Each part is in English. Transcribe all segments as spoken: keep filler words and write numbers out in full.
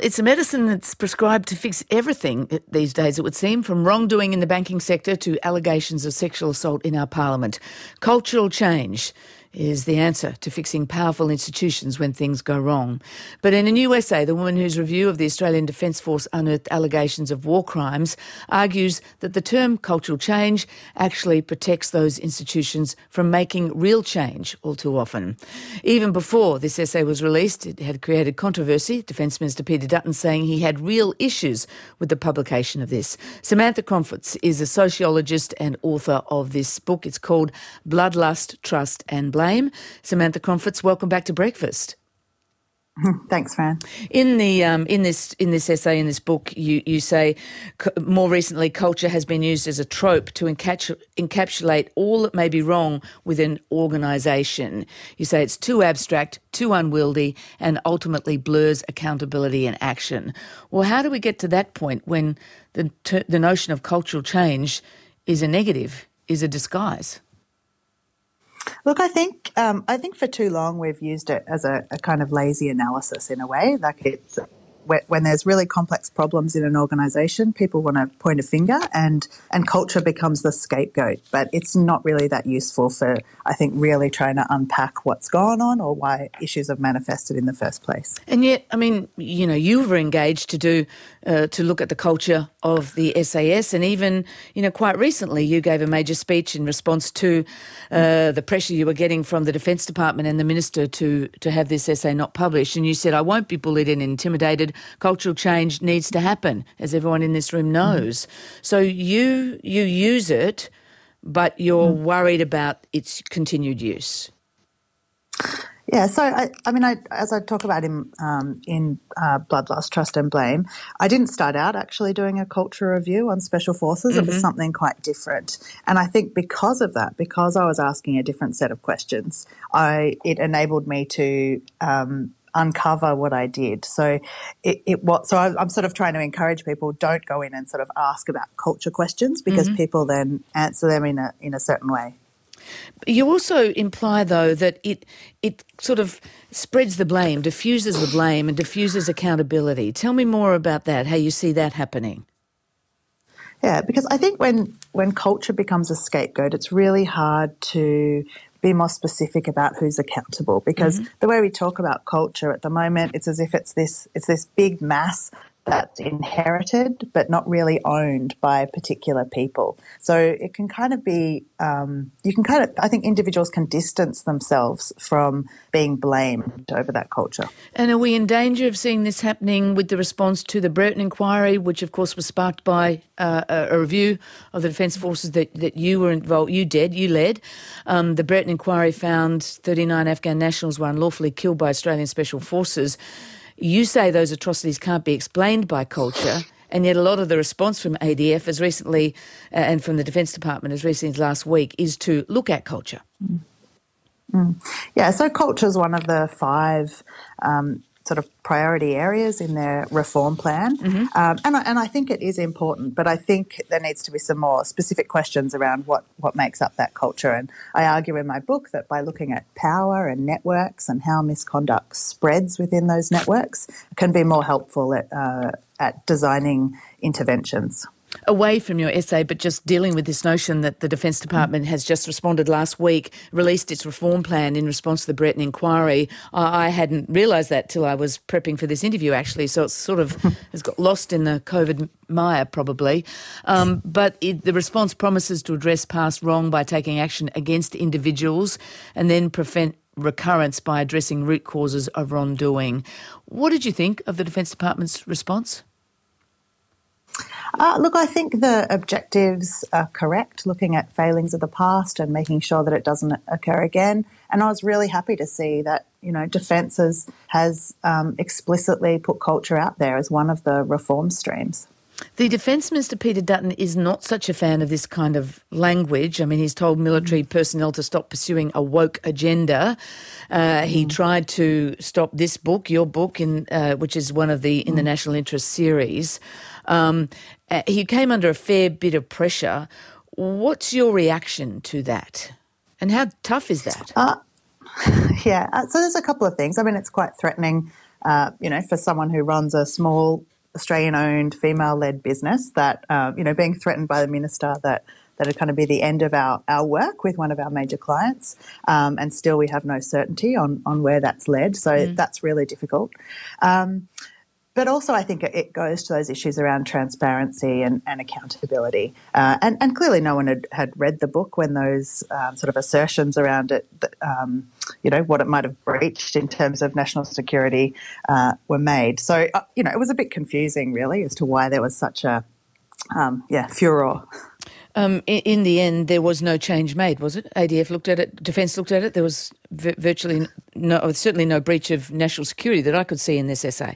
it's a medicine that's prescribed to fix everything these days, it would seem, from wrongdoing in the banking sector to allegations of sexual assault in our parliament. Cultural change is the answer to fixing powerful institutions when things go wrong. But in a new essay, the woman whose review of the Australian Defence Force unearthed allegations of war crimes argues that the term cultural change actually protects those institutions from making real change all too often. Even before this essay was released, it had created controversy, Defence Minister Peter Dutton saying he had real issues with the publication of this. Samantha Cromford is a sociologist and author of this book. It's called Bloodlust, Trust and Blame. Samantha Cromford, welcome back to Breakfast. Thanks, Fran. In the um, in this in this essay, in this book, you you say c- more recently culture has been used as a trope to encapsul- encapsulate all that may be wrong with an organisation. You say it's too abstract, too unwieldy, and ultimately blurs accountability and action. Well, how do we get to that point when the t- the notion of cultural change is a negative, is a disguise? Look, I think um, I think for too long we've used it as a, a kind of lazy analysis in a way. Like it's when there's really complex problems in an organisation, people want to point a finger, and and culture becomes the scapegoat. But it's not really that useful for, I think, really trying to unpack what's gone on or why issues have manifested in the first place. And yet, I mean, you know, you were engaged to do uh, to look at the culture of the S A S, and even, you know, quite recently you gave a major speech in response to uh, the pressure you were getting from the Defence Department and the Minister to to have this essay not published. And you said, I won't be bullied and intimidated. Cultural change needs to happen, as everyone in this room knows. Mm. So you you use it, but you're mm. worried about its continued use. Yeah, so I, I mean, I, as I talk about in um, in uh, Bloodlust, Trust and Blame, I didn't start out actually doing a culture review on special forces. Mm-hmm. It was something quite different, and I think because of that, because I was asking a different set of questions, I it enabled me to um, uncover what I did. So it, it what so I, I'm sort of trying to encourage people, don't go in and sort of ask about culture questions, because mm-hmm. people then answer them in a in a certain way. You also imply, though, that it it sort of spreads the blame, diffuses the blame and diffuses accountability. Tell me more about that, how you see that happening. Yeah, because I think when, when culture becomes a scapegoat, it's really hard to be more specific about who's accountable, because mm-hmm. the way we talk about culture at the moment, it's as if it's this it's this big mass that's inherited but not really owned by particular people. So it can kind of be, um, you can kind of, I think individuals can distance themselves from being blamed over that culture. And are we in danger of seeing this happening with the response to the Brereton inquiry, which of course was sparked by uh, a, a review of the Defence Forces that, that you were involved, you did, you led. Um, the Brereton inquiry found thirty-nine Afghan nationals were unlawfully killed by Australian Special Forces. You say those atrocities can't be explained by culture, and yet a lot of the response from A D F as recently, uh, and from the Defence Department as recently as last week, is to look at culture. Mm. Mm. Yeah, so culture is one of the five um, sort of priority areas in their reform plan, mm-hmm. um, and, I, and I think it is important, but I think there needs to be some more specific questions around what, what makes up that culture. And I argue in my book that by looking at power and networks and how misconduct spreads within those networks can be more helpful at, uh, at designing interventions. Away from your essay, but just dealing with this notion that the Defence Department has just responded last week, released its reform plan in response to the Brereton inquiry. I hadn't realised that till I was prepping for this interview, actually, so it's sort of has got lost in the COVID mire probably. Um, but it, the response promises to address past wrong by taking action against individuals and then prevent recurrence by addressing root causes of wrongdoing. What did you think of the Defence Department's response? Uh, look, I think the objectives are correct, looking at failings of the past and making sure that it doesn't occur again. And I was really happy to see that, you know, Defence has, has um, explicitly put culture out there as one of the reform streams. The Defence Minister, Peter Dutton, is not such a fan of this kind of language. I mean, he's told military personnel to stop pursuing a woke agenda. Uh, he mm. tried to stop this book, your book, in uh, which is one of the in the National Interest series. Um, uh, he came under a fair bit of pressure. What's your reaction to that? And how tough is that? Uh, yeah, uh, so there's a couple of things. I mean, it's quite threatening uh, you know, for someone who runs a small Australian-owned, female-led business, that, uh, you know, being threatened by the minister that that would kind of be the end of our, our work with one of our major clients, um, and still we have no certainty on, on where that's led. So mm. that's really difficult. Um, but also I think it goes to those issues around transparency and, and accountability. Uh, and, and clearly no one had, had read the book when those um, sort of assertions around it, um, you know, what it might have breached in terms of national security uh, were made. So, uh, you know, it was a bit confusing really as to why there was such a, um, yeah, furor. Um, in, in the end, there was no change made, was it? A D F looked at it, Defence looked at it. There was v- virtually no, certainly no breach of national security that I could see in this essay.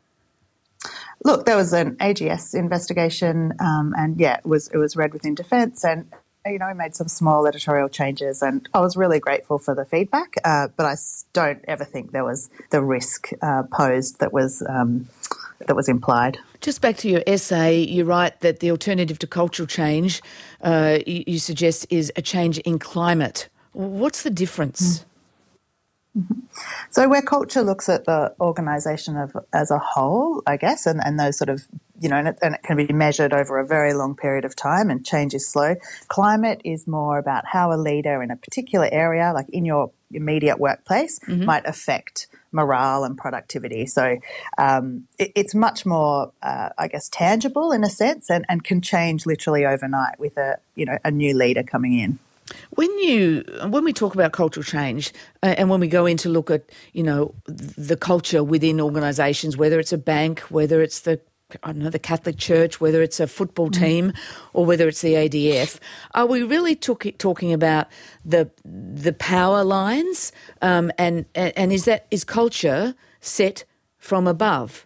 Look, there was an A G S investigation, um, and yeah, it was it was read within Defence, and you know, we made some small editorial changes, and I was really grateful for the feedback. Uh, but I don't ever think there was the risk uh, posed that was um, that was implied. Just back to your essay, you write that the alternative to cultural change, uh, you, you suggest, is a change in climate. What's the difference? Mm-hmm. So where culture looks at the organisation of as a whole, I guess, and, and those sort of, you know, and it, and it can be measured over a very long period of time and change is slow. Climate is more about how a leader in a particular area, like in your immediate workplace, mm-hmm. might affect morale and productivity. So um, it, it's much more, uh, I guess, tangible in a sense, and, and can change literally overnight with a, you know, a new leader coming in. When you when we talk about cultural change, uh, and when we go in to look at, you know, the culture within organisations, whether it's a bank, whether it's the I don't know, the Catholic Church, whether it's a football team or whether it's the A D F, are we really talk, talking about the the power lines? Um, and and is that is culture set from above?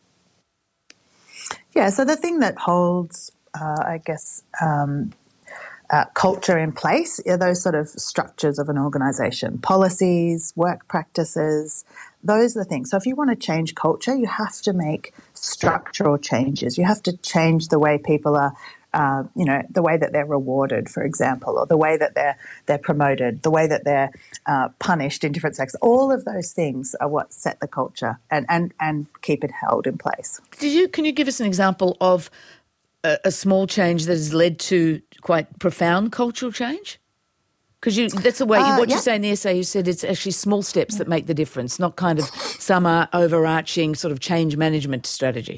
Yeah. So the thing that holds, uh, I guess, um, uh, culture in place are those sort of structures of an organisation, policies, work practices. Those are the things. So if you want to change culture, you have to make structural changes. You have to change the way people are, uh, you know, the way that they're rewarded, for example, or the way that they're they're promoted, the way that they're uh, punished in different sectors. All of those things are what set the culture and, and, and keep it held in place. Did you? Can you give us an example of a, a small change that has led to quite profound cultural change? Because you, that's the way, you, uh, what yeah. you say in the essay, you said it's actually small steps that make the difference, not kind of some uh, overarching sort of change management strategy.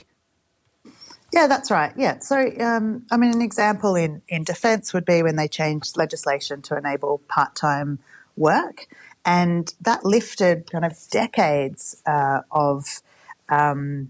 Yeah, that's right. Yeah. So, um, I mean, an example in, in Defence would be when they changed legislation to enable part-time work, and that lifted kind of decades uh, of um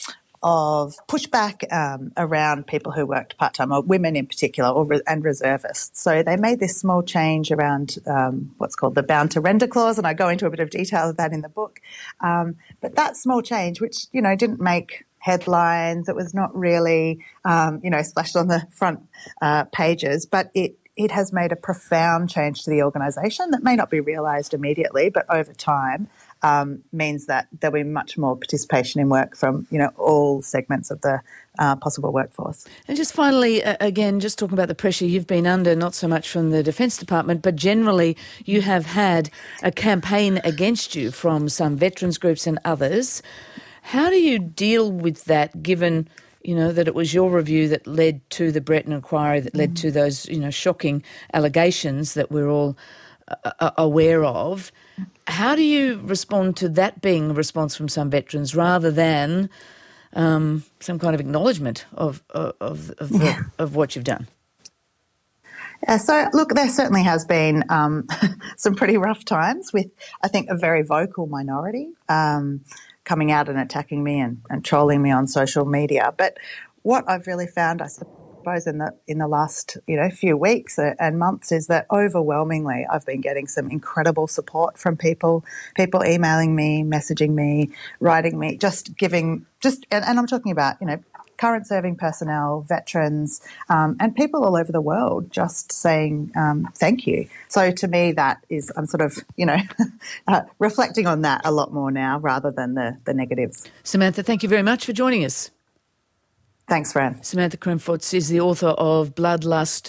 of pushback um, around people who worked part-time, or women in particular, or re- and reservists. So they made this small change around um, what's called the bound to render clause, and I go into a bit of detail of that in the book. Um, but that small change, which, you know, didn't make headlines, it was not really, um, you know, splashed on the front uh, pages, but it it has made a profound change to the organisation that may not be realised immediately, but over time um, means that there'll be much more participation in work from, you know, all segments of the uh, possible workforce. And just finally, uh, again, just talking about the pressure you've been under, not so much from the Defence Department, but generally you have had a campaign against you from some veterans groups and others. How do you deal with that, given, you know, that it was your review that led to the Breton inquiry, that led mm. to those, you know, shocking allegations that we're all uh, aware of? How do you respond to that being a response from some veterans rather than um, some kind of acknowledgement of of of, of, the, yeah. of what you've done? Yeah, so look, there certainly has been um, some pretty rough times with, I think, a very vocal minority um, coming out and attacking me and, and trolling me on social media. But what I've really found, I suppose, in the in the last you know few weeks and months is that overwhelmingly I've been getting some incredible support from people, people emailing me, messaging me, writing me, just giving, just and, and I'm talking about you know current serving personnel, veterans, um, and people all over the world just saying um, thank you. So to me, that is, I'm sort of, you know, uh, reflecting on that a lot more now rather than the, the negatives. Samantha, thank you very much for joining us. Thanks, Fran. Samantha Kremfurz is the author of Bloodlust,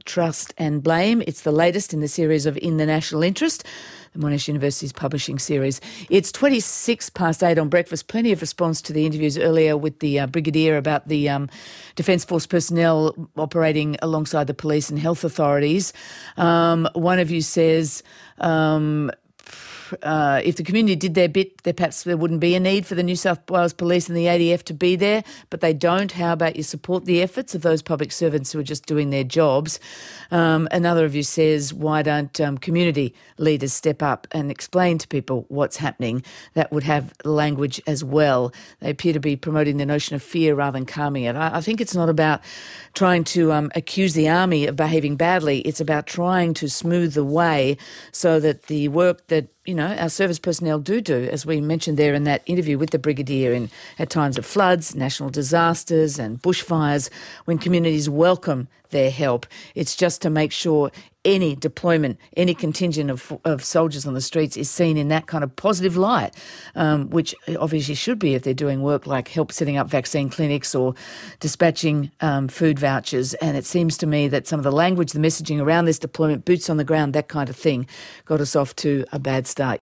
Trust and Blame. It's the latest in the series of In the National Interest, the Monash University's publishing series. It's twenty-six past eight on breakfast. Plenty of response to the interviews earlier with the uh, Brigadier about the um, Defence Force personnel operating alongside the police and health authorities. Um, one of you says... Um, Uh, if the community did their bit, there perhaps there wouldn't be a need for the New South Wales Police and the A D F to be there, but they don't. How about you support the efforts of those public servants who are just doing their jobs? Um, another of you says, why don't um, community leaders step up and explain to people what's happening? That would have language as well. They appear to be promoting the notion of fear rather than calming it. I, I think it's not about trying to um, accuse the army of behaving badly. It's about trying to smooth the way so that the work that you know, our service personnel do do, as we mentioned there in that interview with the Brigadier, in at times of floods, national disasters and bushfires, when communities welcome their help. It's just to make sure any deployment, any contingent of, of soldiers on the streets is seen in that kind of positive light, um, which obviously should be if they're doing work like help setting up vaccine clinics or dispatching um, food vouchers. And it seems to me that some of the language, the messaging around this deployment, boots on the ground, that kind of thing, got us off to a bad start